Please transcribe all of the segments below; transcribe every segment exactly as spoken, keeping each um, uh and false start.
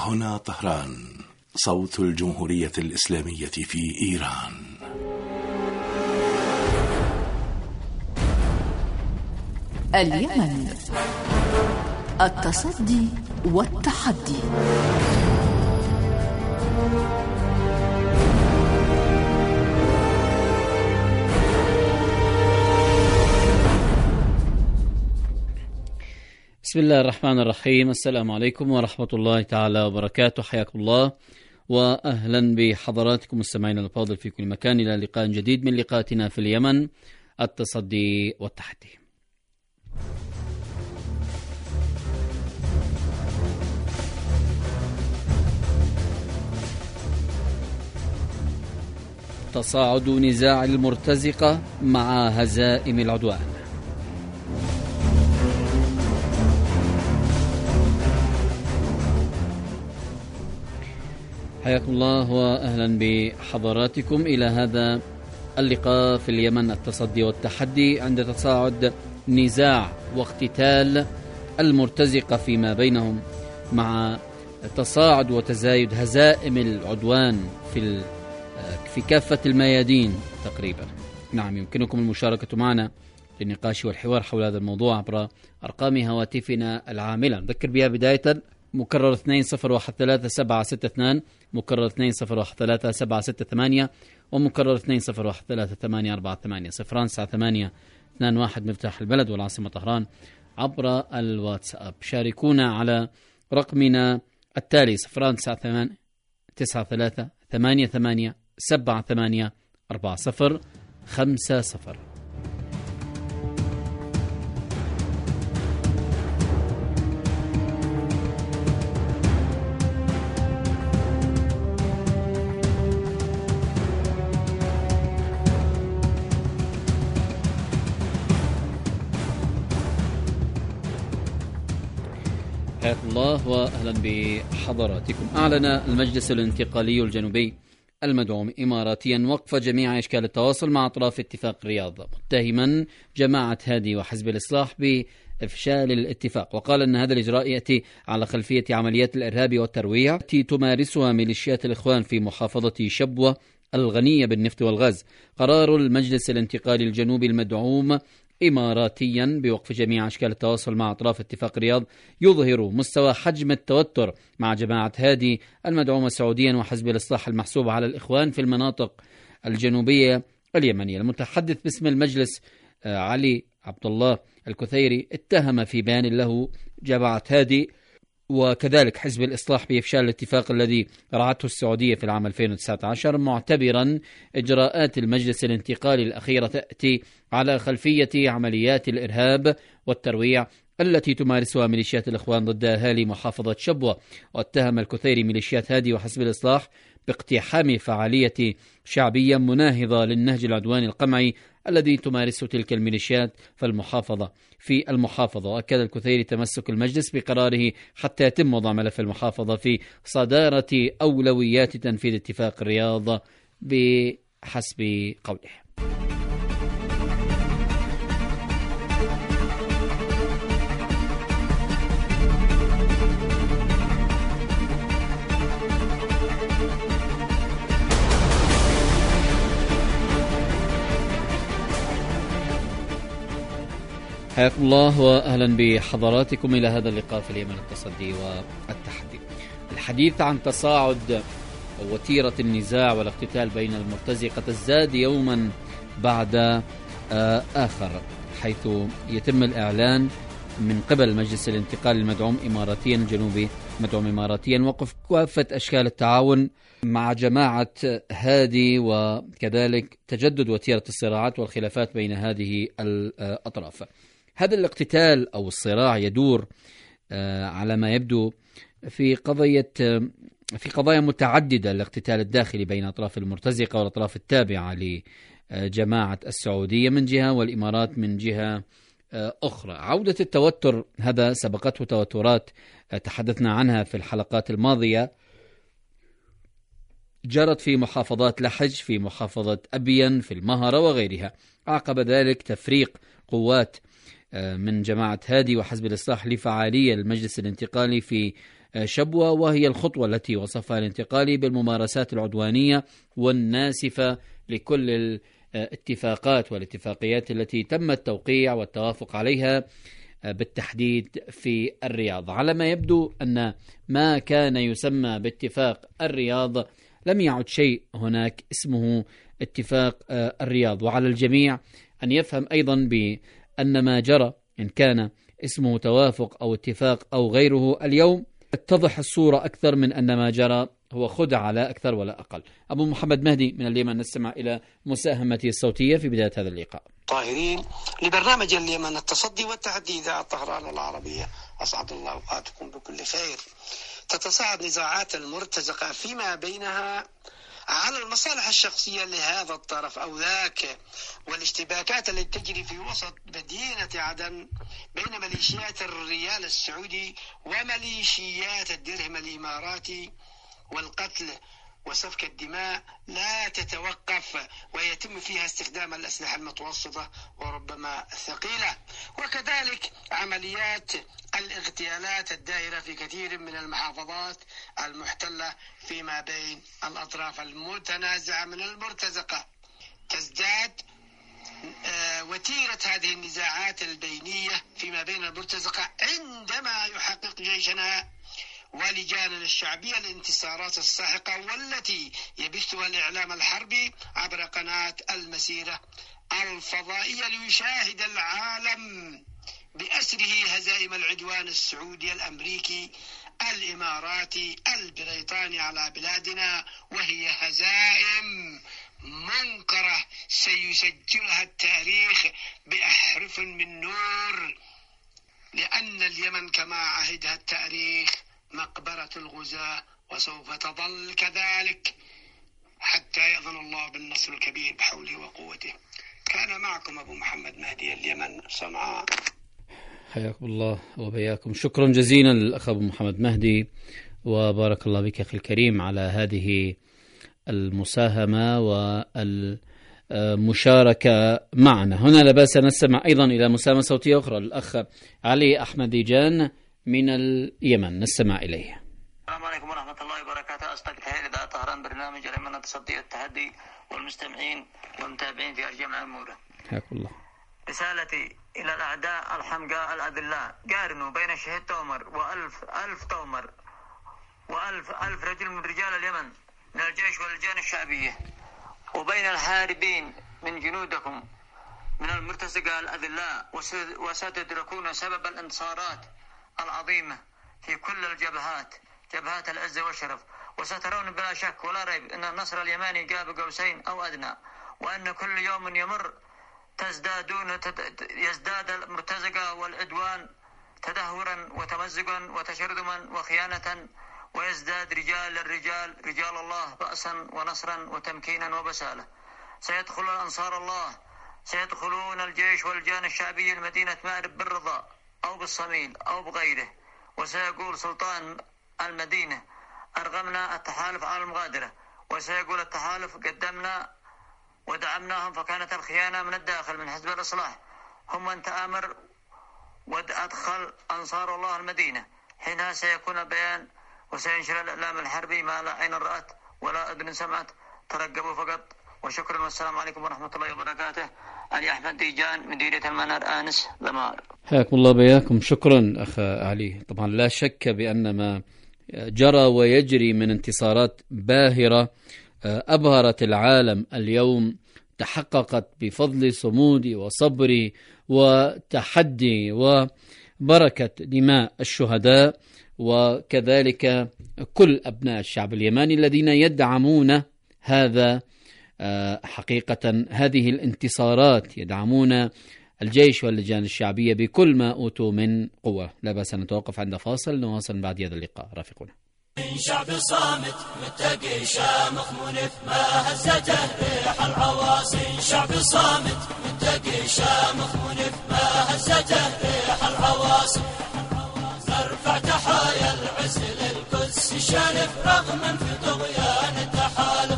هنا طهران، صوت الجمهورية الإسلامية في إيران. اليمن، التصدي والتحدي. بسم الله الرحمن الرحيم. السلام عليكم ورحمة الله تعالى وبركاته. حياكم الله وأهلا بحضراتكم مستمعينا الفاضل في كل مكان إلى لقاء جديد من لقاءاتنا في اليمن، التصدي والتحدي. تصاعد نزاع المرتزقة مع هزائم العدوان. حياكم الله وأهلا بحضراتكم إلى هذا اللقاء في اليمن، التصدي والتحدي، عند تصاعد نزاع واقتتال المرتزقة فيما بينهم مع تصاعد وتزايد هزائم العدوان في في كافة الميادين تقريبا. نعم، يمكنكم المشاركة معنا للنقاش والحوار حول هذا الموضوع عبر أرقام هواتفنا العاملة. نذكر بها بداية مكرر اثنين صفر واحد ثلاثة سبعة ستة اثنين، مكرر اثنين صفر واحد ثلاثة سبعة ستة ثمانية، ومكرر اثنين صفر واحد ثلاثة ثمانية أربعة ثمانية صفران تسعة ثمانية اثنان واحد مفتاح البلد والعاصمة طهران عبر الواتساب. شاركونا على رقمنا التالي صفران تسعة ثمانية تسعة ثلاثة ثمانية ثمانية سبعة ثمانية أربعة صفر خمسة صفر. حياكم الله وأهلا بحضراتكم. أعلن المجلس الانتقالي الجنوبي المدعوم إماراتيا وقف جميع أشكال التواصل مع أطراف اتفاق الرياض، متهما جماعة هادي وحزب الإصلاح بإفشال الاتفاق، وقال أن هذا الإجراء يأتي على خلفية عمليات الإرهاب والترويع التي تمارسها ميليشيات الإخوان في محافظة شبوة الغنية بالنفط والغاز. قرار المجلس الانتقالي الجنوبي المدعوم إماراتيا بوقف جميع أشكال التواصل مع أطراف اتفاق الرياض يظهر مستوى حجم التوتر مع جماعة هادي المدعومة سعوديا وحزب الإصلاح المحسوب على الإخوان في المناطق الجنوبية اليمنية. المتحدث باسم المجلس علي عبد الله الكثيري اتهم في بيان له جماعة هادي وكذلك حزب الإصلاح بإفشال الاتفاق الذي رعته السعودية في العام ألفين وتسعة عشر، معتبرا إجراءات المجلس الانتقالي الأخيرة تأتي على خلفية عمليات الإرهاب والترويع التي تمارسها ميليشيات الإخوان ضد أهالي محافظة شبوة. واتهم الكثيري ميليشيات هادي وحزب الإصلاح باقتحام فعالية شعبية مناهضة للنهج العدواني القمعي الذي تمارسه تلك الميليشيات في المحافظة في المحافظة. وأكد الكثيري تمسك المجلس بقراره حتى يتم وضع ملف المحافظة في صدارة أولويات تنفيذ اتفاق الرياض بحسب قوله. حياكم الله وأهلا بحضراتكم إلى هذا اللقاء في اليمن، التصدي والتحدي. الحديث عن تصاعد وتيرة النزاع والاقتتال بين المرتزقة تزداد يوما بعد آخر، حيث يتم الإعلان من قبل المجلس الانتقالي المدعوم إماراتيا الجنوبي مدعوم إماراتيا وقف كافة أشكال التعاون مع جماعة هادي، وكذلك تجدد وتيرة الصراعات والخلافات بين هذه الأطراف. هذا الاقتتال أو الصراع يدور على ما يبدو في قضية في قضايا متعددة، الاقتتال الداخلي بين أطراف المرتزقة والأطراف التابعة لجماعة السعودية من جهة والإمارات من جهة أخرى. عودة التوتر هذا سبقته توترات تحدثنا عنها في الحلقات الماضية، جرت في محافظات لحج، في محافظة أبين، في المهرة وغيرها. عقب ذلك تفريق قوات من جماعة هادي وحزب الإصلاح لفعالية المجلس الانتقالي في شبوة، وهي الخطوة التي وصفها الانتقالي بالممارسات العدوانية والناسفة لكل الاتفاقات والاتفاقيات التي تم التوقيع والتوافق عليها بالتحديد في الرياض. على ما يبدو أن ما كان يسمى باتفاق الرياض لم يعد شيء هناك اسمه اتفاق الرياض، وعلى الجميع أن يفهم أيضا بأن ما جرى إن كان اسمه توافق أو اتفاق أو غيره اليوم تتضح الصورة أكثر من أن ما جرى هو خدعة لا أكثر ولا أقل. أبو محمد مهدي من اليمن، نستمع إلى مساهمته الصوتية في بداية هذا اللقاء. طاهرين لبرنامج اليمن التصدي والتحدي إذاعة طهران العربية، أسعد الله أوقاتكم بكل خير. تتصاعد نزاعات المرتزقة فيما بينها على المصالح الشخصية لهذا الطرف أو ذاك، والاشتباكات التي تجري في وسط مدينة عدن بين ميليشيات الريال السعودي وميليشيات الدرهم الإماراتي، والقتل وسفك الدماء لا تتوقف، ويتم فيها استخدام الأسلحة المتوسطة وربما الثقيلة، وكذلك عمليات الاغتيالات الدائرة في كثير من المحافظات المحتلة فيما بين الأطراف المتنازعة من المرتزقة. تزداد وتيرة هذه النزاعات البينية فيما بين المرتزقة عندما يحقق جيشنا ولجاننا الشعبية الانتصارات الساحقة والتي يبثها الإعلام الحربي عبر قناة المسيرة الفضائية ليشاهد العالم بأسره هزائم العدوان السعودي الأمريكي الإماراتي البريطاني على بلادنا، وهي هزائم منكرة سيسجلها التاريخ بأحرف من نور، لأن اليمن كما عهدها التاريخ مقبرة الغزاة، وسوف تظل كذلك حتى يأذن الله بالنصر الكبير بحوله وقوته. كان معكم أبو محمد مهدي، اليمن، صنعاء. حياكم الله وبياكم. شكرا جزيلا للأخ أبو محمد مهدي، وبارك الله بك أخي الكريم على هذه المساهمة والمشاركة معنا. هنا لا بأس نستمع أيضا إلى مساهمة صوتية أخرى للأخ علي أحمد ديجان من اليمن، نستمع إليه. السلام عليكم ورحمة الله وبركاته. أصدق تحية إذاعة طهران برنامج اليمن التصدي والتحدي والمستمعين والمتابعين في أرجاء المعمورة. حياكم الله. رسالتي إلى الأعداء الحمقاء الأذلاء: قارنوا بين شهيد تومر وألف ألف تومر وألف ألف رجل من رجال اليمن من الجيش واللجان الشعبية، وبين الهاربين من جنودكم من المرتزقة الأذلاء، وستدركون سبب الانتصارات العظيمة في كل الجبهات، جبهات العز والشرف، وسترون بلا شك ولا ريب أن النصر اليماني قاب قوسين أو أدنى، وأن كل يوم يمر تزدادون يزداد المرتزقة والعدوان تدهورا وتمزقا وتشرذما وخيانة، ويزداد رجال الرجال رجال الله بأسا ونصرا وتمكينا وبسالة. سيدخل الأنصار الله، سيدخلون الجيش واللجان الشعبية لمدينة مأرب بالرضا أو بالصميل أو بغيره، وسيقول سلطان المدينة: أرغمنا التحالف على المغادرة، وسيقول التحالف: قدمنا ودعمناهم فكانت الخيانة من الداخل من حزب الإصلاح، هم من تآمر وأدخل أنصار الله المدينة. حينها سيكون البيان وسينشر الإعلام الحربي ما لا عين رأت ولا أذن سمعت. ترقبوا فقط، وشكرا والسلام عليكم ورحمة الله وبركاته. علي أحمد ديجان، مديرية المنار، آنس، ضمار. حياكم الله بياكم. شكرا أخ علي. طبعا لا شك بأن ما جرى ويجري من انتصارات باهرة أبهرت العالم اليوم تحققت بفضل صمود وصبر وتحدي وبركة دماء الشهداء، وكذلك كل أبناء الشعب اليماني الذين يدعمون هذا حقيقة هذه الانتصارات، يدعمون الجيش واللجان الشعبية بكل ما أوتوا من قوة. لا بأس أن نتوقف عند فاصل، نواصل بعد هذا اللقاء. رافقونا. شعب صامت متقي شامخ منف ما هزته ريح العواصي، شعب صامت متقي شامخ منف ما هزته ريح العواصي، نرفع تحايا العز للقدس شانف رغم في طغيان التحالف،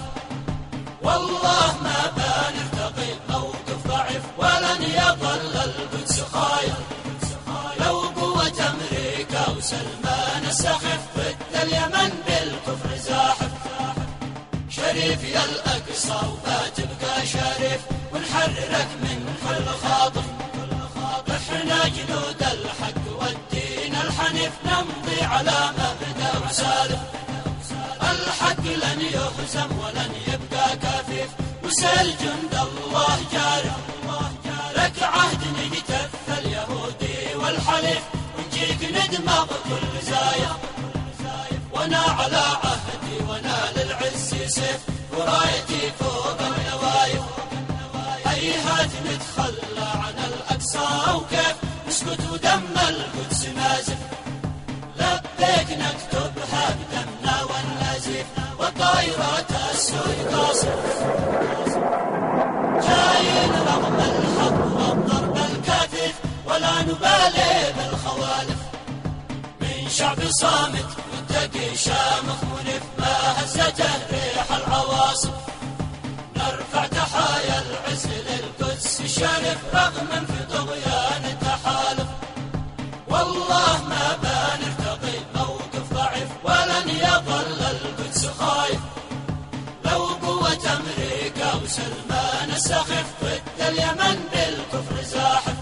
والله ما بنرتقي موقف ضعيف ولن يظل القدس خايف، لو قوة أمريكا وسلمان السخف الأقصى وبتبقى شريف ونحررك من كل خاطف. احنا جنود الحق والدين الحنيف نمضي على مبدأ وسالف. الحق لن يهزم ولن يبقى كفيف وسال جند الله جارف. لك عهد نجتث اليهودي والحليف ونجيك ندمغ كل زايف. وانا على عهدي وانا للعز سيف ورايتي فوق النوايف. هيهات نتخلى عن الأقصى وكيف نسكت ودم القدس نازف. لبيك نكتبها بدمنا والنزيف والطائرات السود قاصف. جايين رغم الحق والضرب الكثيف ولا نبالي بالخوالف. من شعب صامت متقي شامخ منف ما هزته ريح العواصف. نرفع تحايا العز للقدس الشريف رغما في طغيان التحالف. والله ما بنرتقي موقف ضعيف ولن يظل القدس خايف. لو قوة أمريكا وسلمان السخيف ضد اليمن بالكفر زاحف.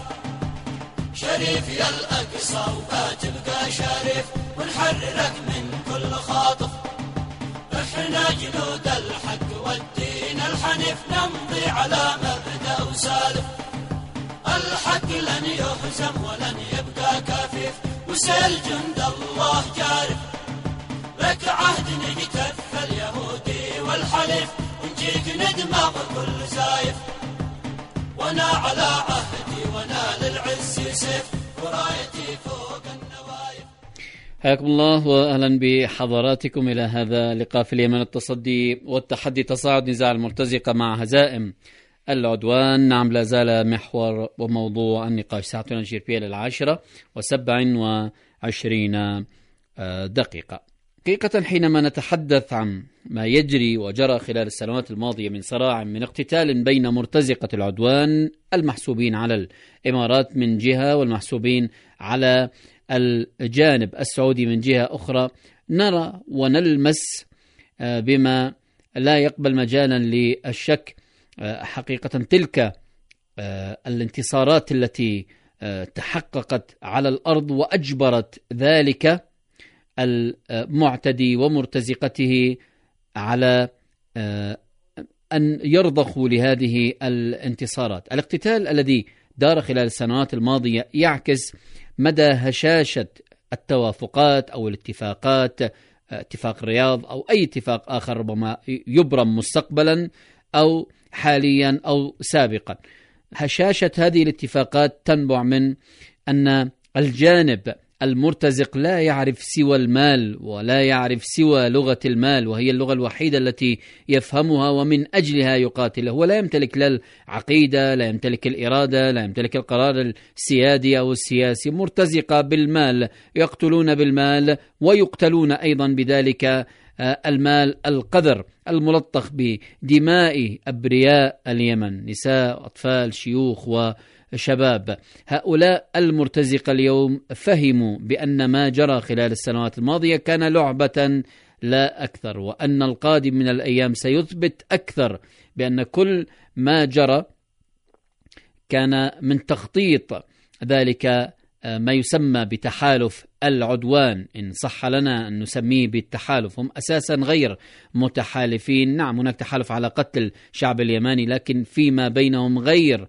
شريف يا الأقصى وبتبقى شريف ونحررك من كل خاطف. احنا جنود الحق والدين الحنيف نمضي على مبدأ وسالف. الحق لن يهزم ولن يبقى كفيف وسال جند الله جارف. لك عهد نجتث اليهودي والحليف ونجيك ندمغ كل زايف. وانا على عهدي وانا للعز سيف ورايتي فوق النوايف. حياكم الله واهلا بحضراتكم الى هذا لقاء في اليمن التصدي والتحدي. تصاعد نزاع المرتزقة مع هزائم العدوان. نعم، لا زال محور وموضوع النقاش. ساعتنا الجيربية للعاشرة وسبع وعشرين دقيقة. حقيقة حينما نتحدث عن ما يجري وجرى خلال السنوات الماضية من صراع من اقتتال بين مرتزقة العدوان المحسوبين على الإمارات من جهة والمحسوبين على الجانب السعودي من جهة أخرى، نرى ونلمس بما لا يقبل مجالا للشك حقيقة تلك الانتصارات التي تحققت على الأرض وأجبرت ذلك المعتدي ومرتزقته على أن يرضخوا لهذه الانتصارات. الاقتتال الذي دار خلال السنوات الماضية يعكس مدى هشاشة التوافقات أو الاتفاقات، اتفاق الرياض أو أي اتفاق آخر ربما يبرم مستقبلا أو حاليا أو سابقا. هشاشة هذه الاتفاقات تنبع من أن الجانب المرتزق لا يعرف سوى المال ولا يعرف سوى لغة المال، وهي اللغة الوحيدة التي يفهمها ومن أجلها يقاتل. هو لا يمتلك لا العقيدة، لا يمتلك الإرادة، لا يمتلك القرار السيادي أو السياسي. مرتزقة بالمال، يقتلون بالمال ويقتلون أيضا بذلك المال القذر الملطخ بدماء أبرياء اليمن، نساء، أطفال، شيوخ وشباب. هؤلاء المرتزقة اليوم فهموا بأن ما جرى خلال السنوات الماضية كان لعبة لا أكثر، وأن القادم من الأيام سيثبت أكثر بأن كل ما جرى كان من تخطيط ذلك ما يسمى بتحالف العدوان، إن صح لنا أن نسميه بالتحالف. هم أساسا غير متحالفين. نعم، هناك تحالف على قتل الشعب اليماني، لكن فيما بينهم غير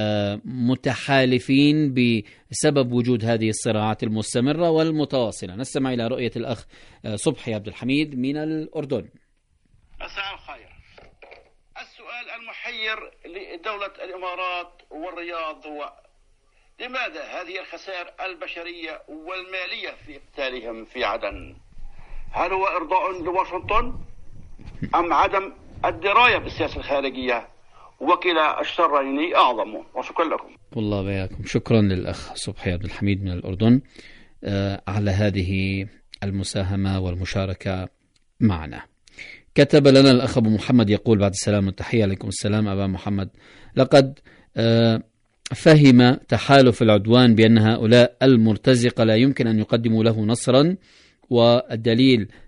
متحالفين بسبب وجود هذه الصراعات المستمرة والمتواصلة. نستمع إلى رؤية الأخ صبحي عبد الحميد من الأردن. مساء الخير. السؤال المحير لدولة الإمارات والرياض هو: لماذا هذه الخسائر البشرية والمالية في اقتالهم في عدن؟ هل هو إرضاء لواشنطن أم عدم الدراية بالسياسة الخارجية؟ وكلا الشرين أعظم. وشكرا لكم. والله بياكم. شكرا للأخ صبحي عبد الحميد من الأردن آه على هذه المساهمة والمشاركة معنا. كتب لنا الأخ أبو محمد يقول: بعد السلام والتحية. عليكم السلام أبا محمد. لقد آه فهم تحالف العدوان بأن هؤلاء المرتزقة لا يمكن أن يقدموا له نصرا، والدليل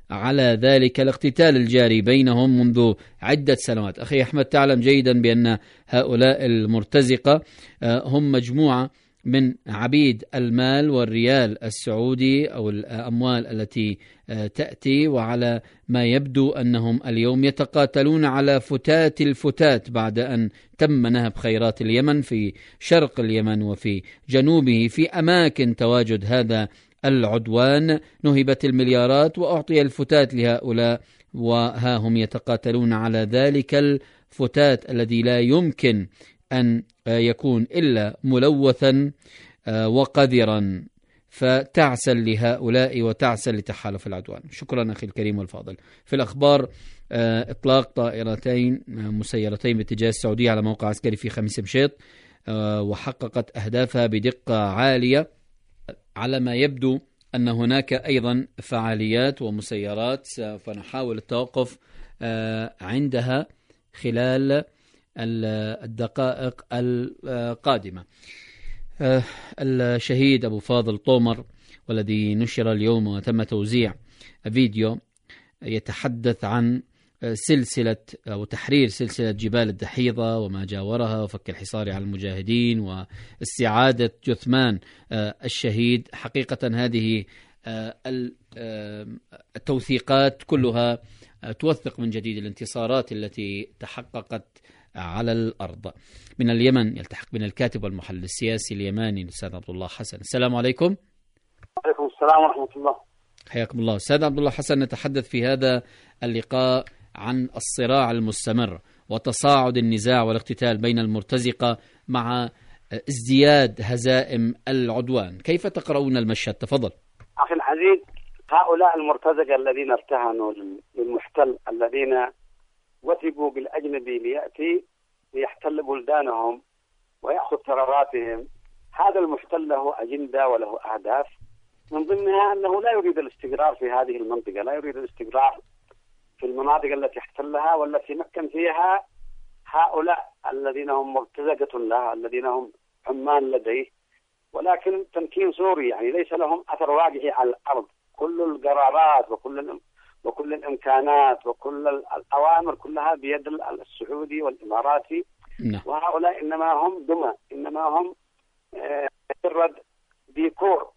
على ذلك الاقتتال الجاري بينهم منذ عدة سنوات. أخي أحمد، تعلم جيدا بأن هؤلاء المرتزقة هم مجموعة من عبيد المال والريال السعودي أو الأموال التي تأتي، وعلى ما يبدو أنهم اليوم يتقاتلون على فتات الفتات بعد أن تم نهب خيرات اليمن في شرق اليمن وفي جنوبه في أماكن تواجد هذا العدوان. نهبت المليارات وأعطي الفتات لهؤلاء، وها هم يتقاتلون على ذلك الفتات الذي لا يمكن أن يكون إلا ملوثا وقذرا. فتعسل لهؤلاء وتعسل لتحالف العدوان. شكرا أخي الكريم والفاضل. في الأخبار إطلاق طائرتين مسيرتين باتجاه السعودية على موقع عسكري في خميس مشيط، وحققت أهدافها بدقة عالية. على ما يبدو أن هناك أيضا فعاليات ومسيرات سوف نحاول التوقف عندها خلال الدقائق القادمة. الشهيد أبو فاضل طومر، والذي نشر اليوم وتم توزيع فيديو يتحدث عن سلسلة أو تحرير سلسلة جبال الدحيضة وما جاورها وفك الحصار على المجاهدين واستعادة جثمان الشهيد. حقيقة هذه التوثيقات كلها توثق من جديد الانتصارات التي تحققت على الأرض. من اليمن يلتحق بنا الكاتب والمحلل السياسي اليماني الأستاذ عبد الله حسن. السلام عليكم. وعليكم السلام ورحمة الله. حياكم الله أستاذ عبد الله حسن. نتحدث في هذا اللقاء عن الصراع المستمر وتصاعد النزاع والاقتتال بين المرتزقة مع ازدياد هزائم العدوان. كيف تقرؤون المشهد؟ تفضل. أخي العزيز، هؤلاء المرتزقة الذين ارتهنوا للمحتل، الذين وثقوا بالأجنبي ليأتي ليحتل بلدانهم ويأخذ ثرواتهم، هذا المحتل له أجندة وله أهداف، من ضمنها أنه لا يريد الاستقرار في هذه المنطقة، لا يريد الاستقرار في المناطق التي احتلها والتي مكن فيها هؤلاء الذين هم مرتزقة له، الذين هم عمال لديه، ولكن تمكين سوري، يعني ليس لهم أثر واقعي على الأرض. كل القرارات وكل وكل الإمكانات وكل الأوامر كلها بيد السعودي والإماراتي. نعم. وهؤلاء إنما هم دمى، إنما هم مجرد ديكور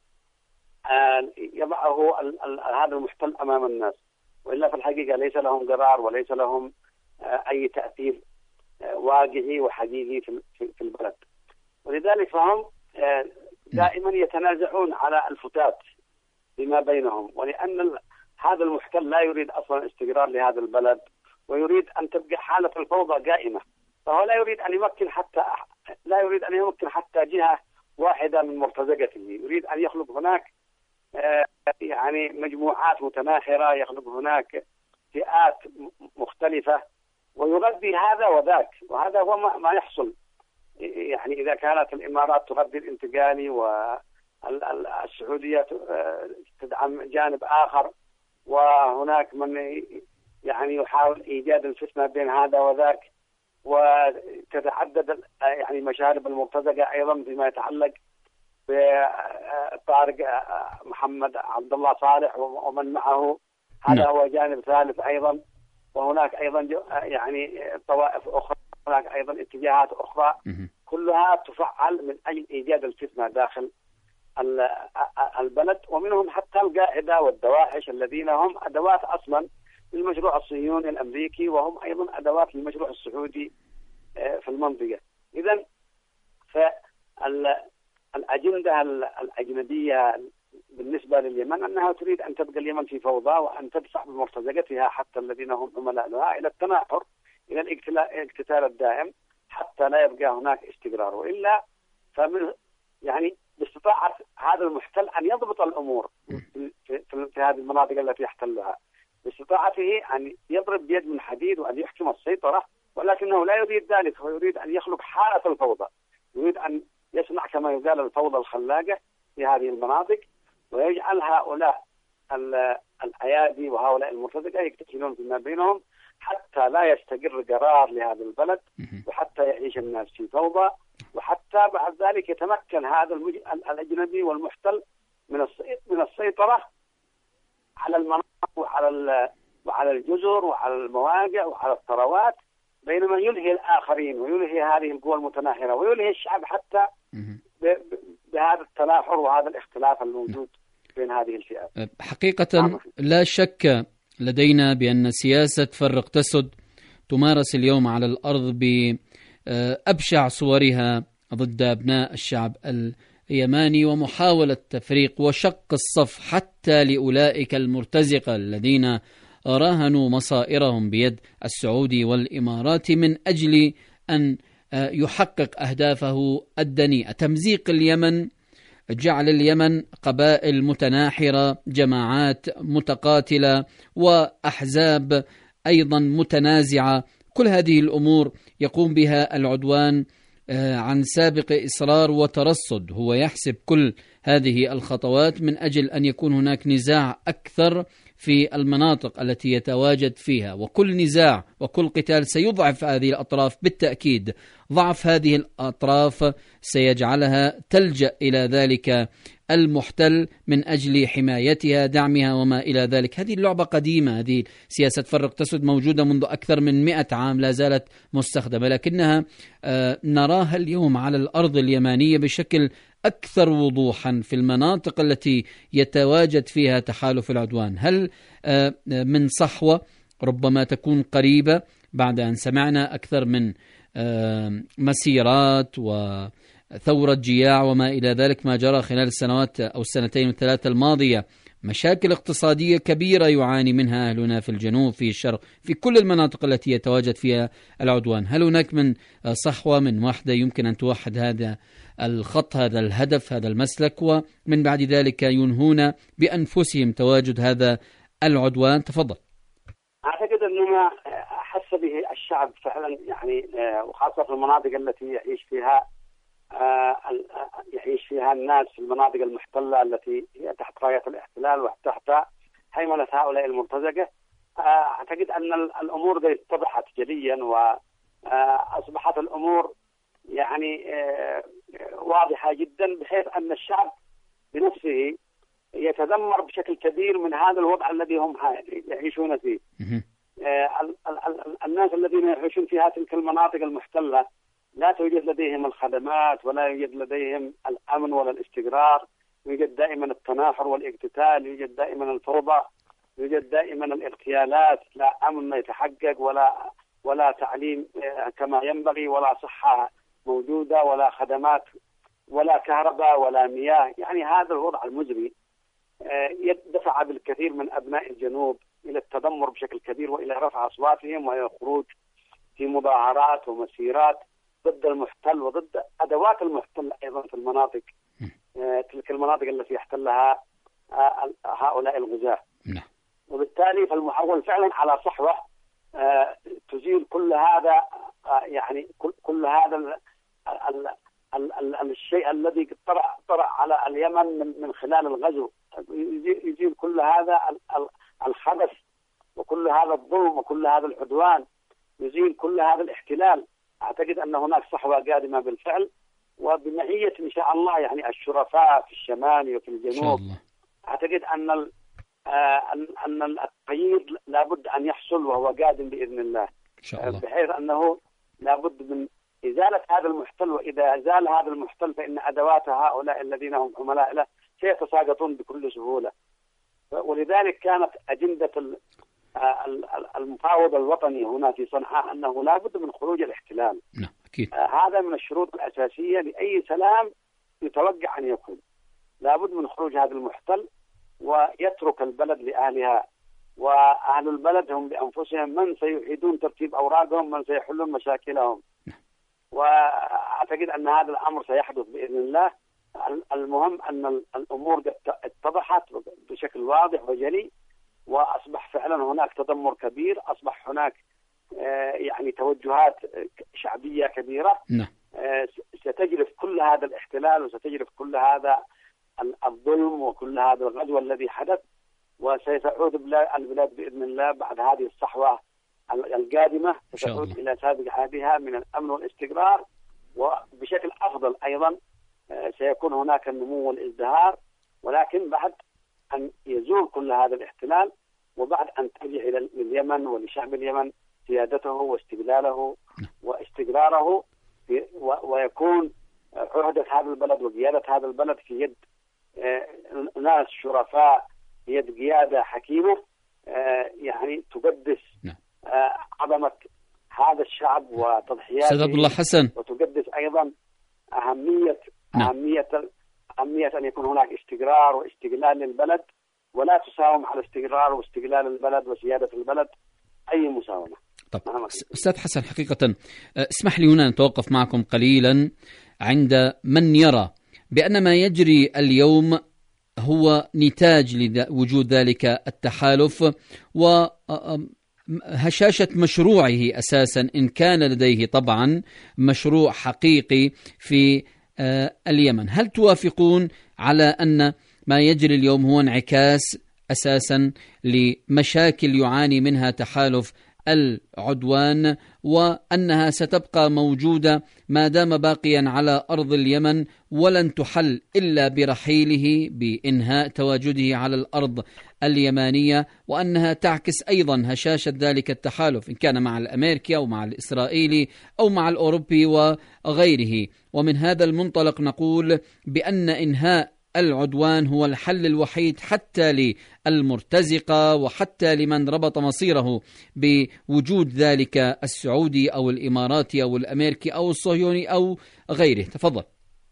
يضعه هذا المحتل أمام الناس، وإلا في الحقيقة ليس لهم قرار وليس لهم أي تأثير واقعي وحقيقي في البلد. ولذلك فهم دائما يتنازعون على الفتات بما بينهم، ولأن هذا المحتل لا يريد أصلا استقرار لهذا البلد، ويريد أن تبقى حالة الفوضى قائمة. فهو لا يريد أن يمكن حتى لا يريد أن يمكن حتى جهة واحدة من مرتزقته، يريد أن يخلق هناك يعني مجموعات متناحرة، يخلق هناك فئات مختلفة ويغذي هذا وذاك، وهذا هو ما يحصل. يعني إذا كانت الإمارات تغذي الانتقالي والسعودية تدعم جانب آخر، وهناك من يعني يحاول إيجاد الفتنة بين هذا وذاك، وتتعدد يعني مشارب المرتزقة أيضا فيما يتعلق بطارق محمد عبد الله صالح ومن معه، هذا هو جانب ثالث أيضا. وهناك أيضا يعني طوائف أخرى، هناك أيضا اتجاهات أخرى، كلها تفعل من أجل إيجاد الفتنة داخل البلد، ومنهم حتى القاعدة والدواعش الذين هم أدوات أصلا للمشروع الصهيوني الأمريكي، وهم أيضا أدوات للمشروع السعودي في المنطقة. إذن فالأجندة الأجنبية بالنسبة لليمن أنها تريد أن تبقى اليمن في فوضى، وأن تدفع بمرتزقتها حتى الذين هم عملاء لها إلى التناحر، إلى الاقتتال الدائم، حتى لا يبقى هناك استقرار. وإلا فمن يعني باستطاعة هذا المحتل أن يضبط الأمور في, في, في هذه المناطق التي يحتلها، باستطاعته أن يضرب بيد من حديد وأن يحكم السيطرة، ولكنه لا يريد ذلك. هو يريد أن يخلق حالة الفوضى، يريد أن يصنع كما يقال الفوضى الخلاقة في هذه المناطق، ويجعل هؤلاء الأيادي وهؤلاء المرتزقة يقتتلون فيما بينهم حتى لا يستقر قرار لهذا البلد، وحتى يعيش الناس في فوضى، وحتى بعد ذلك يتمكن هذا الأجنبي والمحتل من من السيطرة على المناطق وعلى وعلى الجزر وعلى المواقع وعلى الثروات، بينما يلهي الآخرين ويلهي هذه القوى المتناحرة ويلهي الشعب حتى بهذا التناحر وهذا الاختلاف الموجود بين هذه الفئات. حقيقة لا شك لدينا بأن سياسة فرق تسد تمارس اليوم على الأرض بأبشع صورها ضد أبناء الشعب اليماني، ومحاولة تفريق وشق الصف حتى لأولئك المرتزقة الذين راهنوا مصائرهم بيد السعودي والإمارات من أجل أن يحقق أهدافه الدنيئة: تمزيق اليمن، جعل اليمن قبائل متناحرة، جماعات متقاتلة، وأحزاب أيضا متنازعة. كل هذه الأمور يقوم بها العدوان عن سابق إصرار وترصد. هو يحسب كل هذه الخطوات من أجل أن يكون هناك نزاع أكثر في المناطق التي يتواجد فيها، وكل نزاع وكل قتال سيضعف هذه الأطراف بالتأكيد. ضعف هذه الأطراف سيجعلها تلجأ إلى ذلك المحتل من أجل حمايتها، دعمها وما إلى ذلك. هذه اللعبة قديمة، هذه سياسة فرق تسد موجودة منذ أكثر من مئة عام، لا زالت مستخدمة، لكنها نراها اليوم على الأرض اليمانية بشكل أكثر وضوحا في المناطق التي يتواجد فيها تحالف العدوان. هل من صحوة ربما تكون قريبة بعد أن سمعنا أكثر من مسيرات وثورة جياع وما إلى ذلك ما جرى خلال السنوات أو السنتين والثلاثة الماضية؟ مشاكل اقتصادية كبيرة يعاني منها أهلنا في الجنوب، في الشرق، في كل المناطق التي يتواجد فيها العدوان. هل هناك من صحوة من وحدة يمكن أن توحد هذا الخط، هذا الهدف، هذا المسلك، ومن بعد ذلك ينهون بأنفسهم تواجد هذا العدوان؟ تفضل. أعتقد أنه ما حس به الشعب فعلا، يعني وخاصة في المناطق التي يعيش فيها يعيش فيها الناس في المناطق المحتلة التي هي تحت راية الاحتلال وتحت هيمنة هؤلاء المرتزقة. أعتقد أن الأمور قد اتضحت جليا، وأصبحت الأمور يعني واضحة جدا، بحيث أن الشعب بنفسه يتذمر بشكل كبير من هذا الوضع الذي هم يعيشون فيه. الناس الذين يعيشون في هذه تلك المناطق المحتلة لا توجد لديهم الخدمات، ولا يوجد لديهم الأمن ولا الاستقرار، يوجد دائما التناحر والاقتتال، يوجد دائما الفوضى، يوجد دائما الاغتيالات، لا أمن يتحقق ولا ولا تعليم كما ينبغي، ولا صحة موجودة، ولا خدمات، ولا كهرباء، ولا مياه. يعني هذا الوضع المزري دفع بالكثير من أبناء الجنوب إلى التذمر بشكل كبير، وإلى رفع أصواتهم، وإلى الخروج في مظاهرات ومسيرات ضد المحتل وضد أدوات المحتل أيضا في المناطق، تلك المناطق التي يحتلها هؤلاء الغزاة. وبالتالي فالمحول فعلا على صحوة تزيل كل هذا، يعني كل, كل هذا ال ال ال ال الشيء الذي طرأ طرأ على اليمن من, من خلال الغزو، يزيل كل هذا الخبث وكل هذا الظلم وكل هذا العدوان، يزيل كل هذا الاحتلال. أعتقد أن هناك صحوة قادمة بالفعل، وبمعية إن شاء الله يعني الشرفاء في الشمال وفي الجنوب. أعتقد أن أن التغيير لابد أن يحصل، وهو قادم بإذن الله، إن شاء الله. بحيث أنه لابد من إزالة هذا المحتل، وإذا زال هذا المحتل فإن أدوات هؤلاء الذين هم عملاء له سيتساقطون بكل سهولة. ولذلك كانت أجندة المفاوض الوطني هنا في صنعاء أنه لابد من خروج الاحتلال. نعم أكيد. هذا من الشروط الأساسية لأي سلام يتوقع أن يكون، لابد من خروج هذا المحتل ويترك البلد لأهلها، وأهل البلد هم بأنفسهم من سيعيدون ترتيب أوراقهم، من سيحلون مشاكلهم. وأعتقد أن هذا الأمر سيحدث بإذن الله. المهم أن الأمور اتضحت بشكل واضح وجلي، وأصبح فعلا هناك تذمر كبير، أصبح هناك يعني توجهات شعبية كبيرة ستجرف كل هذا الاحتلال، وستجرف كل هذا الظلم وكل هذا الغزو الذي حدث، وسيتعود البلاد بإذن الله بعد هذه الصحوة القادمة ستعود إلى سابق عهدها من الأمن والاستقرار، وبشكل أفضل أيضا. سيكون هناك النمو والازدهار، ولكن بعد أن يزول كل هذا الاحتلال وبعد أن ترجع إلى اليمن ولشعب اليمن سيادته واستقلاله واستقراره، ويكون عهدة هذا البلد وقيادة هذا البلد في يد ناس شرفاء، في يد قيادة حكيمة يعني تقدس عظمة هذا الشعب وتضحياته. سيد عبد الله حسن، وتقدس أيضا أهمية نعم. أهمية أهمية أن يكون هناك استقرار واستقلال للبلد، ولا تساوم على استقرار واستقلال البلد وسيادة البلد أي مساومة. طب أستاذ حسن، حقيقة اسمح لي هنا نتوقف معكم قليلا عند من يرى بأن ما يجري اليوم هو نتاج لوجود ذلك التحالف وهشاشة مشروعه أساسا، إن كان لديه طبعا مشروع حقيقي في اليمن. هل توافقون على أن ما يجري اليوم هو انعكاس أساسا لمشاكل يعاني منها تحالف العدوان، وأنها ستبقى موجودة ما دام باقيا على أرض اليمن ولن تحل إلا برحيله بإنهاء تواجده على الأرض اليمانية، وأنها تعكس أيضا هشاشة ذلك التحالف إن كان مع الأمريكي أو مع الإسرائيلي أو مع الأوروبي وغيره؟ ومن هذا المنطلق نقول بأن إنهاء العدوان هو الحل الوحيد حتى للمرتزقة وحتى لمن ربط مصيره بوجود ذلك السعودي أو الإماراتي أو الأمريكي أو الصهيوني أو غيره. تفضل.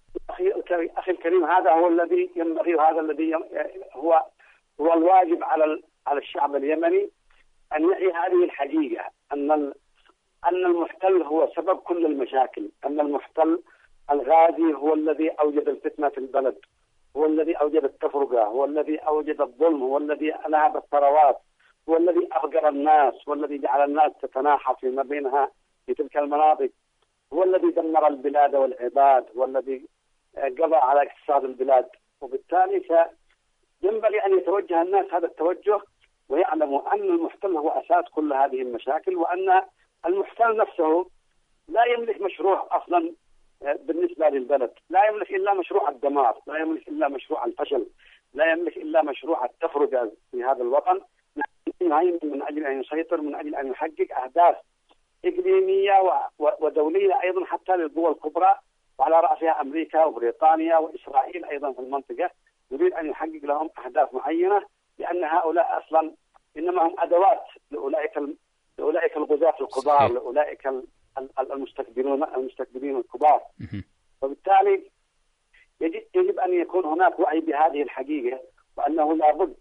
أخي الكريم، هذا هو الذي ينبغي، وهذا الذي هو هو الواجب على على الشعب اليمني أن يعي هذه الحقيقة، أن أن المحتل هو سبب كل المشاكل، أن المحتل الغازي هو الذي أوجد الفتنة في البلد، هو الذي أوجد التفرقة، هو الذي أوجد الظلم، هو الذي نهب الثروات، هو الذي أفقر الناس، هو الذي جعل الناس تتناحر فيما بينها في تلك المناطق، هو الذي دمر البلاد والعباد، هو الذي قضى على اقتصاد البلاد. وبالتالي ينبغي أن يتوجه الناس هذا التوجه ويعلموا أن المحتل هو أساس كل هذه المشاكل، وأن المحتل نفسه لا يملك مشروع أصلا بالنسبة للبلد، لا يملك إلا مشروع الدمار، لا يملك إلا مشروع الفشل، لا يملك إلا مشروع التفرقة في هذا الوطن من أجل أن يسيطر، من أجل أن يحقق أهداف إقليمية ودولية أيضا حتى للقوى الكبرى، وعلى رأسها أمريكا وبريطانيا وإسرائيل أيضا في المنطقة، يريد أن يحقق لهم أهداف معينة، لأن هؤلاء أصلا إنما هم أدوات لأولئك لأولئك الغزاة الكبار، لأولئك المستكبرون المستكبرين الكبار. وبالتالي يجب, يجب أن يكون هناك وعي بهذه الحقيقة، وأنه لابد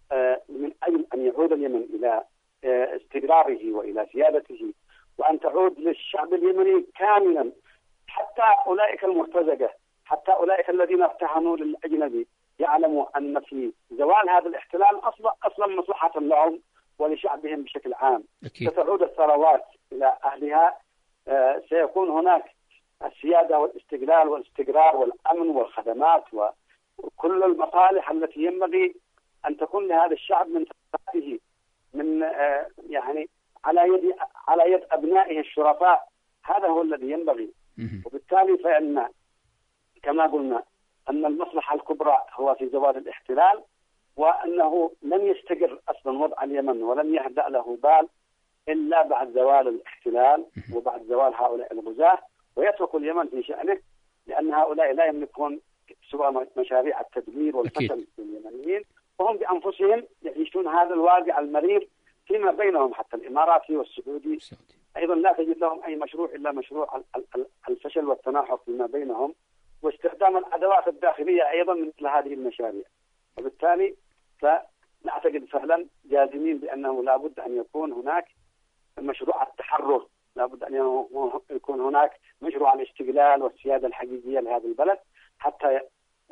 من أجل أن يعود اليمن إلى استقراره وإلى سيادته، وأن تعود للشعب اليمني كاملا، حتى أولئك المرتزقة، حتى أولئك الذين ارتهنوا للأجنبي يعلموا أن في زوال هذا الاحتلال أصلا أصلا مصلحة لهم ولشعبهم بشكل عام. ستعود الثروات إلى أهلها، آه سيكون هناك السيادة والاستقلال والاستقرار والأمن والخدمات وكل المصالح التي ينبغي أن تكون لهذا الشعب من ثقافته، من آه يعني على يد على يد أبنائه الشرفاء. هذا هو الذي ينبغي. وبالتالي فإن كما قلنا أن المصلحة الكبرى هو في زوال الاحتلال، وأنه لن يستقر أصلا وضع اليمن ولن يهدأ له بال إلا بعد زوال الاحتلال وبعد زوال هؤلاء الغزاة، ويترك اليمن في شأنه، لأن هؤلاء لا يملكون سوى مشاريع التدمير والفشل اليمنيين، وهم بأنفسهم يعيشون هذا الواقع المرير فيما بينهم. حتى الإماراتي والسعودي أيضا لا تجد لهم أي مشروع إلا مشروع الفشل والتناحر فيما بينهم، واستخدام الأدوات الداخلية أيضا مثل هذه المشاريع. وبالتالي فنعتقد فعلا جازمين بأنه لا بد أن يكون هناك مشروع التحرر، لا بد أن يكون هناك مشروع الاستقلال والسيادة الحقيقية لهذا البلد، حتى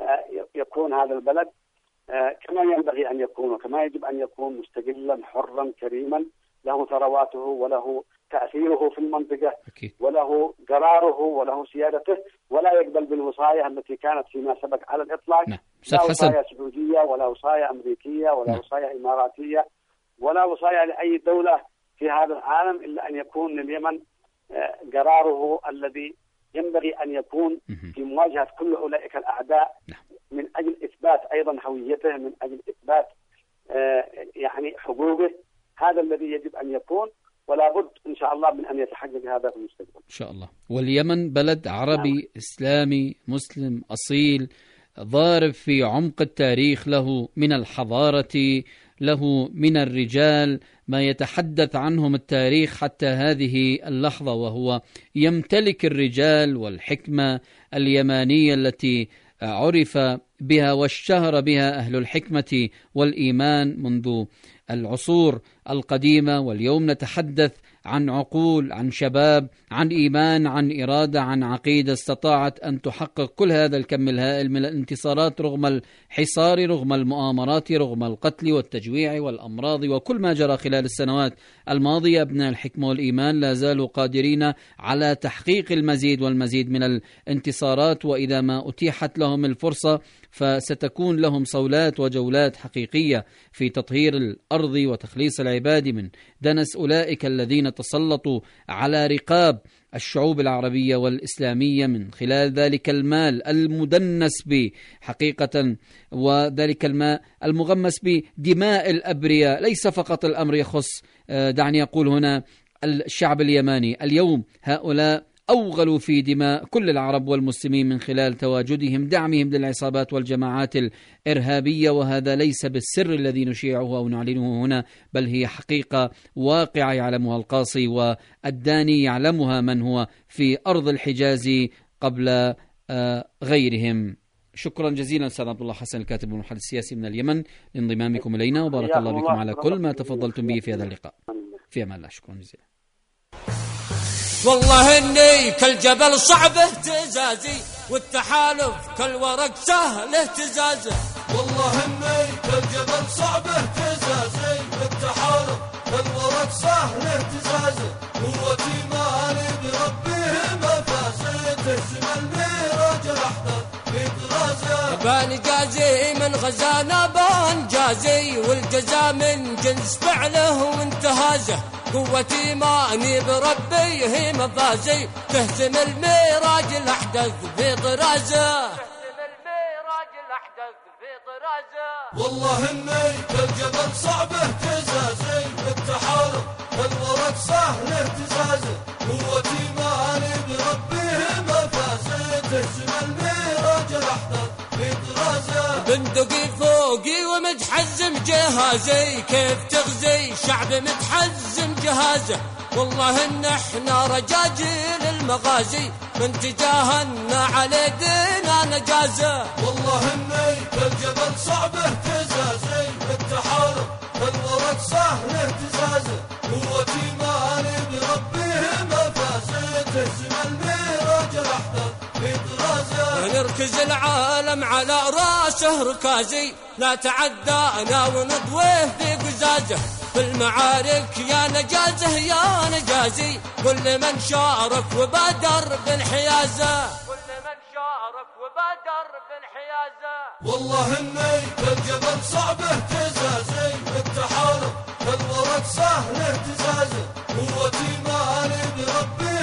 يكون هذا البلد كما ينبغي أن يكون، وكما يجب أن يكون مستقلا حرا كريما، له ثرواته وله تأثيره في المنطقة أكيد. وله قراره وله سيادته، ولا يقبل بالوصاية التي كانت فيما سبق على الإطلاق. نعم. لا وصاية سعودية ولا وصاية أمريكية ولا نعم. وصاية إماراتية ولا وصاية لأي دولة في هذا العالم، إلا أن يكون لليمن قراره الذي ينبغي أن يكون في مواجهة كل أولئك الأعداء، من أجل إثبات أيضا هويته، من أجل إثبات يعني حقوقه. هذا الذي يجب أن يكون، ولا بد إن شاء الله من أن يتحقق هذا في المستقبل إن شاء الله. واليمن بلد عربي نعم. إسلامي مسلم أصيل، ضارب في عمق التاريخ، له من الحضارة، له من الرجال ما يتحدث عنهم التاريخ حتى هذه اللحظة، وهو يمتلك الرجال والحكمة اليمانية التي عرف بها واشتهر بها أهل الحكمة والإيمان منذ العصور القديمة. واليوم نتحدث عن عقول، عن شباب، عن إيمان، عن إرادة، عن عقيدة استطاعت أن تحقق كل هذا الكم الهائل من الانتصارات رغم الحصار، رغم المؤامرات، رغم القتل والتجويع والأمراض وكل ما جرى خلال السنوات الماضية. أبناء الحكمة والإيمان لا زالوا قادرين على تحقيق المزيد والمزيد من الانتصارات، وإذا ما أتيحت لهم الفرصة فستكون لهم صولات وجولات حقيقية في تطهير الأرض وتخليص العباد من دنس أولئك الذين تسلطوا على رقاب الشعوب العربية والإسلامية من خلال ذلك المال المدنس بحقيقة، وذلك الماء المغمس بدماء الأبرياء. ليس فقط الأمر يخص دعني أقول هنا الشعب اليماني، اليوم هؤلاء أوغلوا في دماء كل العرب والمسلمين من خلال تواجدهم، دعمهم للعصابات والجماعات الإرهابية. وهذا ليس بالسر الذي نشيعه أو نعلنه هنا، بل هي حقيقة واقعة يعلمها القاصي والداني، يعلمها من هو في أرض الحجاز قبل غيرهم. شكرا جزيلا أستاذ عبد الله حسن الكاتب والمحلل السياسي من اليمن لانضمامكم إلينا، وبارك الله بكم على كل ما تفضلتم به في هذا اللقاء. في أمان الله. شكرا جزيلا. والله اني كالجبل صعب اهتزازي، والتحالف كالورق سهل اهتزازه. والله اني كالجبل صعب اهتزازي، والتحالف كالورق سهل اهتزازه. قوتي مالي بربه مفازي، تهزم الميراج الاحمر في طرازه. بان جازي من غزانا بان جازي، والجزاء من جنس فعله وانتهازه. قوتي ماني بربي هي مفازي، تهزم الميراج الأحدث في طرازه. تهزم الميراج الأحدث في طرازه. والله اني كالجبل صعب اهتزازي، بالتحالف كالورق سهل اهتزازه. قوتي ماني بربي مفازي، تهزم الميراج الأحدث في طرازه. بندقي فوقي ومتحزم جهازي، كيف تغزي شعب متحزم جهازه. والله ان احنا رجاجيل المغازي، من تجاهلنا على دينا نجازه. والله اني كالجبل صعب اهتزازي، بالتحالف كالورق سهل اهتزازه. قوتي مالي بربي مفازي، تهزم الميراج الاحدث في طرازه. نركز العالم على راسه ركازي، لا تعدانا ونضويه في قزازه. في المعارك يا نجازه يا نجازي، كل من شارك وبادر بالحيازه. كل من شارك وبادر بالحيازه. والله اني كالجبل صعب اهتزازي، بالتحالف كالورق سهل اهتزازه. قوتي مالي بربي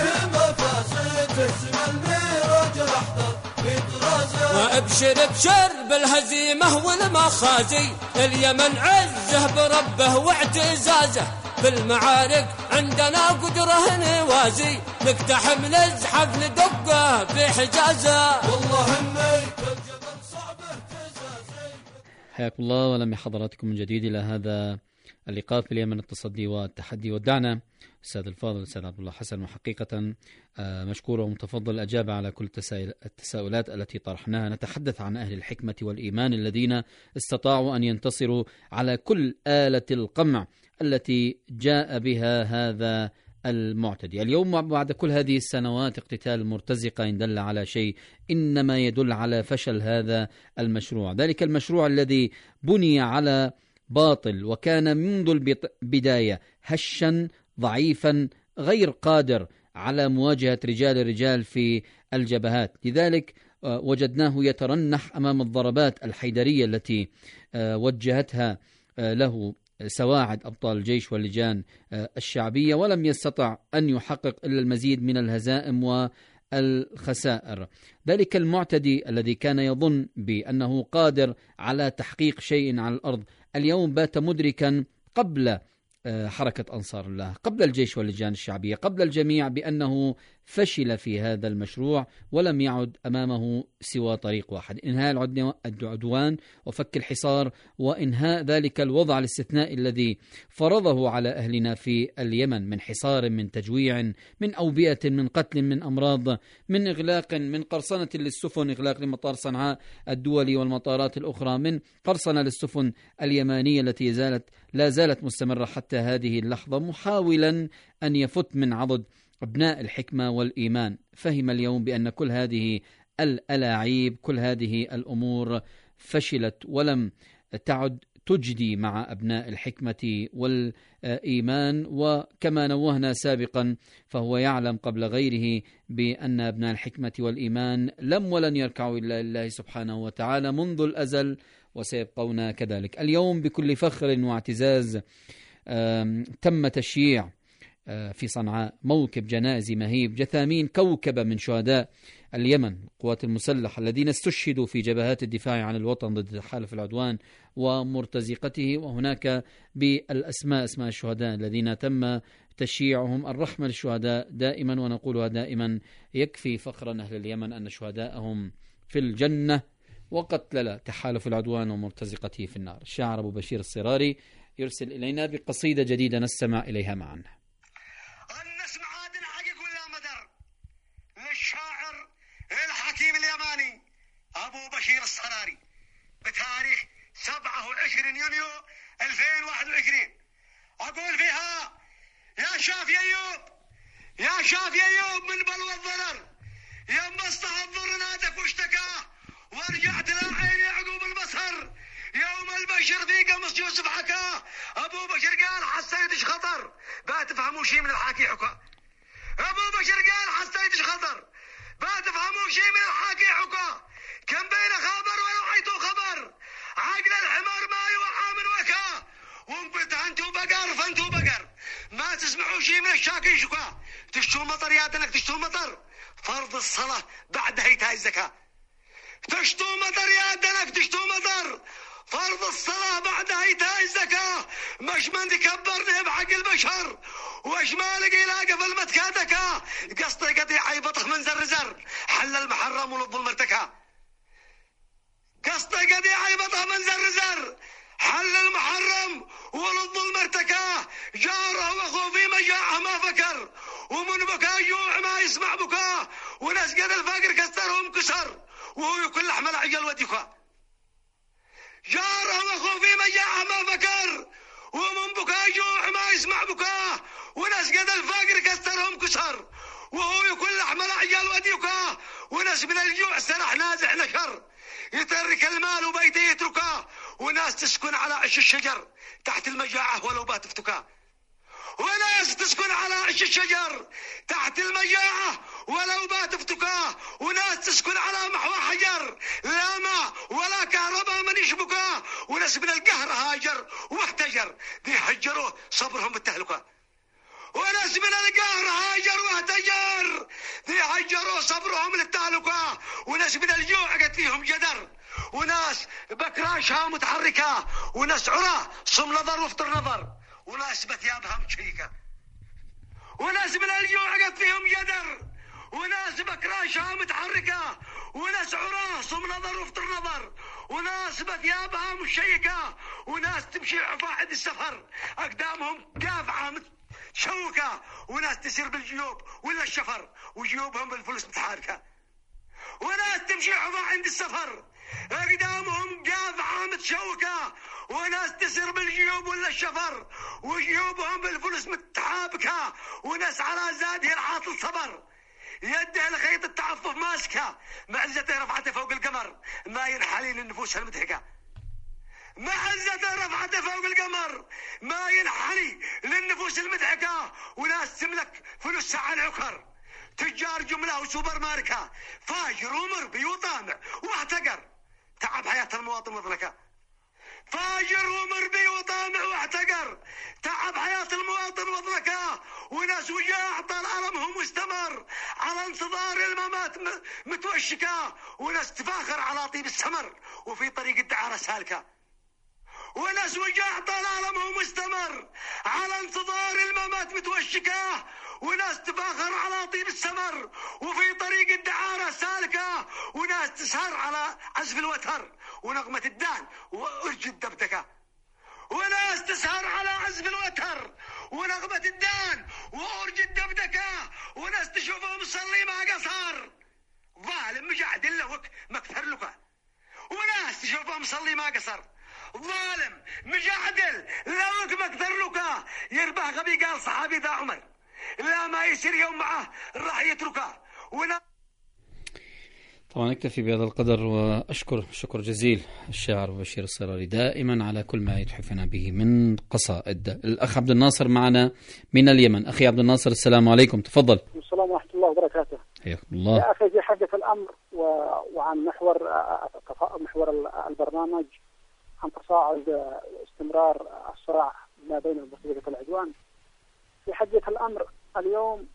مفازي، تهزم الميراج الاحمر في طرازه. وابشر ابشر بالهزيمه والمخازي، اليمن عزه بربه واعتزازه. في المعارك عندنا قدره نوازي، نقتحم نزحف ندقه في حجازه. والله اني كالجبل صعب اهتزازي. حياكم الله ولم حضراتكم من جديد إلى هذا اللقاء في اليمن، التصدي والتحدي. ودعنا الأستاذ الفاضل الأستاذ عبد الله حسن، وحقيقة مشكور ومتفضل أجاب على كل التساؤلات التي طرحناها. نتحدث عن أهل الحكمة والإيمان الذين استطاعوا أن ينتصروا على كل آلة القمع التي جاء بها هذا المعتدي. اليوم بعد كل هذه السنوات اقتتال مرتزقة إن دل على شيء إنما يدل على فشل هذا المشروع، ذلك المشروع الذي بني على باطل وكان منذ البداية هشا ضعيفا غير قادر على مواجهة رجال الرجال في الجبهات. لذلك وجدناه يترنح أمام الضربات الحيدرية التي وجهتها له سواعد أبطال الجيش واللجان الشعبية، ولم يستطع أن يحقق إلا المزيد من الهزائم والخسائر. ذلك المعتدي الذي كان يظن بأنه قادر على تحقيق شيء على الأرض اليوم بات مدركا قبل حركة أنصار الله، قبل الجيش واللجان الشعبية، قبل الجميع، بأنه فشل في هذا المشروع ولم يعد أمامه سوى طريق واحد: إنهاء العدوان وفك الحصار وإنهاء ذلك الوضع الاستثنائي الذي فرضه على أهلنا في اليمن، من حصار، من تجويع، من أوبئة، من قتل، من أمراض، من إغلاق، من قرصنة للسفن، إغلاق لمطار صنعاء الدولي والمطارات الأخرى، من قرصنة للسفن اليمانية التي زالت لا زالت مستمرة حتى هذه اللحظة، محاولا أن يفت من عضد أبناء الحكمة والإيمان. فهم اليوم بأن كل هذه الألاعيب، كل هذه الأمور فشلت ولم تعد تجدي مع أبناء الحكمة والإيمان. وكما نوهنا سابقا فهو يعلم قبل غيره بأن أبناء الحكمة والإيمان لم ولن يركعوا إلا لله سبحانه وتعالى منذ الأزل، وسيبقون كذلك. اليوم بكل فخر واعتزاز تم تشييع في صنعاء موكب جنائز مهيب، جثامين كوكبة من شهداء اليمن القوات المسلحة الذين استشهدوا في جبهات الدفاع عن الوطن ضد تحالف العدوان ومرتزقته. وهناك بالأسماء اسماء الشهداء الذين تم تشييعهم. الرحمة للشهداء دائما، ونقولها دائما: يكفي فخرا أهل اليمن أن شهداءهم في الجنة وقتل تحالف العدوان ومرتزقته في النار. الشاعر أبو بشير الصراري يرسل إلينا بقصيدة جديدة نستمع إليها معا. النسمع عاد حقيق ولا مدر للشاعر الحكيم اليماني أبو بشير الصراري بتاريخ سبعة وعشرين يونيو ألفين وواحد وعشرين. أقول فيها: يا شافي أيوب، يا شافي أيوب من بلوى الضرر، يا مصطفى الضر نادك واشتكاه، ورجعت لعين يعقوب البصر يوم البشر في قمص يوسف حكاه. أبو بشر قال: حسيتش خطر، باتفهموا شي من الحاكي حكا. أبو بشر قال: حسيتش خطر، باتفهموا شي من الحاكي حكا. كم بين خبر ولوحيتو خبر، عقل الحمار ما يوحى من وكا. وانقلت انتو بقر فانتو بقر، ما تسمعوا شي من الشاكي شكا. تشتو مطر يا دنك تشتو مطر، فرض الصلاة بعد هيتاي الزكاة. تشتو مطر يا دنك تشتو مطر، فرض الصلاة بعد هيتاي الزكاة. مش من تكبرني بحق البشر، وش مالك يلاقى في المتكاتكا. قصدي قطيع يبطخ من زر زر، حل المحرم ولب المرتكا. قصدي قطيع يبطخ من زر زر، حل المحرم ولب المرتكا. جاره واخوه في مجاعه ما فكر، ومن بكى جوع ما يسمع بكاه. وناس قد الفقر كسرهم كسر، وهو يكل احمل عجل وديكا. جاره واخوه في مجاعه ما فكر، ومن بكى جوع ما يسمع بكاه. وناس قد الفقر كسرهم كسر، وهو يكل احمل عجل وديكا. وناس من الجوع سرح نازح نشر، يترك المال وبيته يتركاه. وناس تسكن على عش الشجر تحت المجاعة ولو بات افتكاه. وناس تسكن على عش الشجر تحت المجاعة ولو بات افتكاه. وناس تسكن على محوى حجر، لا ماء ولا كهرباء من يشبكاه. وناس من القهر هاجر واحتجر، بيهجروه صبرهم بالتهلكة. وناس من القهر هاجر واحتجر، بيهجروه صبرهم للتهلكة. وناس من الجوع قد فيهم جدر، وناس بكراشها متحركة. وناس عراه صم نظر وفطر نظر، وناس بثيابها متشيكة. وناس من الجوع قد فيهم جدر، وناس بكراشها متحركة. وناس عراه صم نظر وفطر نظر، وناس بثيابها متشيكة. وناس تمشي عفاحد السفر، أقدامهم قافعة متشوكة. وناس تسير بالجيوب ولا الشفر، وجيوبهم بالفلوس متحاركة. وناس تمشي عفا عند السفر، أقدامهم قافعة متشوكة. وناس تسير بالجيوب ولا الشفر، وجيوبهم بالفلوس متحابكة. وناس على زاده العاطل صبر، يده لخيط التعفف ماسكة. معزته رفعته فوق القمر، ما ينحلي للنفوس المدهكة. معزته رفعته فوق القمر، ما ينحلي للنفوس المدهكة. وناس تملك فلوسها على العكر، تجار جملة وسوبر ماركة. فاجر ومربي وطامع واحتقر، تعب حياة المواطن مطلقة. فاجر ومربي وطامع واحتقر، تعب حياة المواطن مطلقة. وناس وجاع طال ألمهم واستمر على انتظار الممات متوشكة. وناس تفاخر على طيب السمر، وفي طريق الدعارة سالكة. وناس وجاع طلالهم مستمر على انتظار الممات متوشكة، وناس تفاخر على طيب السمر وفي طريق الدعارة سالكة، وناس تسهر على عزف الوتر ونغمة الدان وأرج الدبدكة، وناس تسهر على عزف الوتر ونغمة الدان وأرج الدبدكة، وناس تشوفه مصلي ما قصر ظالم مجعد لوك مكثر لك، وناس تشوفه مصلي ما قصر ظالم مجعدل لوك مكثر لك، يربح غبي قال صحابي ذا عمر لا ما يصير يوم معه راح يتركه. ونا طبعا نكتفي بهذا القدر، وأشكر شكر جزيل الشاعر بشير الصراري دائما على كل ما يتحفنا به من قصائد. الأخ عبد الناصر معنا من اليمن. أخي عبد الناصر السلام عليكم، تفضل. السلام ورحمة الله وبركاته. حياكم الله. يا أخي في حدث الأمر و... وعن محور محور البرنامج عن تصاعد استمرار الصراع ما بين المرتزقة والعدوان، في حدث الأمر اليوم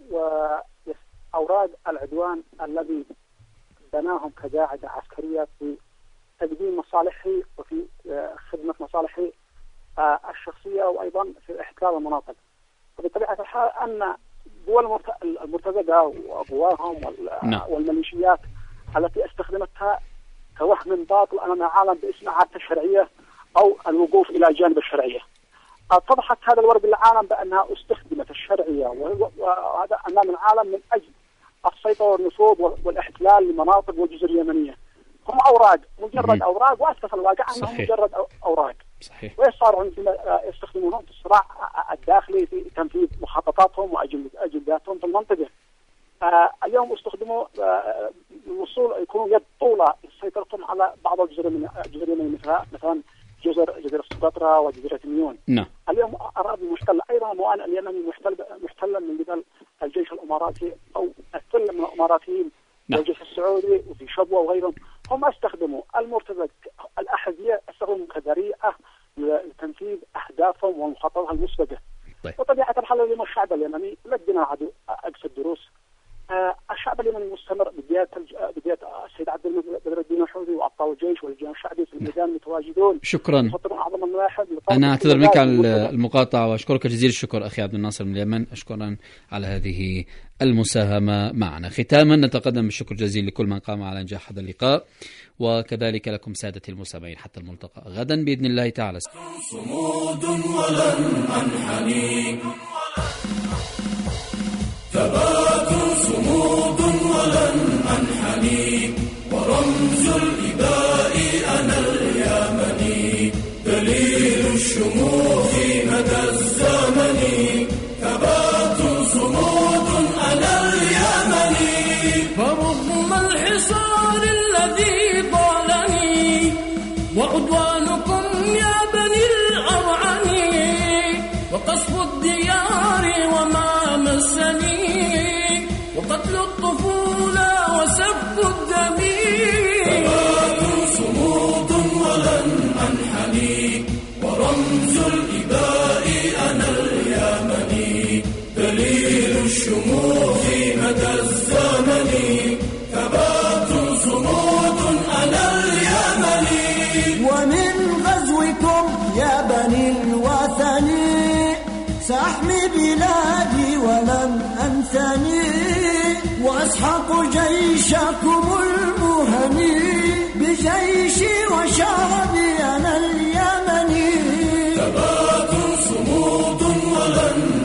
وأوراد العدوان الذي بناهم كقاعدة عسكرية في تقديم مصالحه وفي خدمة مصالحه الشخصية وأيضا في احتلال المناطق. وبطبيعة الحال أن دول المرتزقة وقواهم والميليشيات التي استخدمتها كوهم باطل أمام العالم باسم إعادة الشرعية أو الوقوف إلى جانب الشرعية. اتضحت هذا الورق للعالم بأنها استخدمت الشرعية وهذا أمام العالم من أجل السيطرة والنفوذ والاحتلال لمناطق والجزر اليمنية. هم أوراق، مجرد أوراق، وأسف الواقع أنهم مجرد أوراق. صحيح. ويصارعون فيما يستخدمونهم في الصراع الداخلي في تنفيذ مخططاتهم وأجنداتهم في المنطقة. آه اليوم استخدموا آه الوصول يكونوا يد طولة سيطرتهم على بعض الجزر اليمنية مثلها مثلا جزر جزيرة سقطرى وجزيرة ميون. نعم. اليوم أراضي محتلة، أيضا موانئ اليمن محتل محتلة من قبل الجيش الإماراتي أو الثلة من الإماراتيين. نعم. والجيش السعودي وفي شبوة وغيرهم. هم استخدموا المرتزق الأحذية استخدموا كذريعة لتنفيذ أهدافهم ومخططاتهم المسبقة. طيب. وطبيعة الحال اليوم الشعب اليمني لدينا عدو أقصى الدروس. آه الشعب اليمني مستمر بداية بداية السيد عبد بدر الدين الحوثي وأبطال الجيش والجيش الشعبي في الميدان متواجدون. شكرا. أنا أعتذر منك على المقاطعة وأشكرك جزيل الشكر أخي عبد الناصر من اليمن، أشكرا على هذه المساهمة معنا. ختاما نتقدم بالشكر الجزيل لكل من قام على إنجاح هذا اللقاء، وكذلك لكم سادتي المستمعين حتى الملتقى غدا بإذن الله تعالى. صمود ولن أنحني، ثبات صمود ولن أنحني، ورمز الإباء أنا اليمني، دليل الشموخ مدى الزمن، ثبات صمود أنا اليمني. فرغم الحصار الذي ضالني وعدوانكم يا بني الأرعني، وقصف الديار وما مسني، وقتل الطفولة وسفك الدم، ثبات صمود ولن أنحني، ورمز الإباء أنا اليمني، دليل الشموخ مدى الزمن، ثبات صمود أنا اليمني. ومن غزوكم يا بني الوثني سأحمي بلادي ولن أنثني، وأسحق جيشكم المهني، بجيشي وشعبي أنا اليمني، ثبات صمود ولن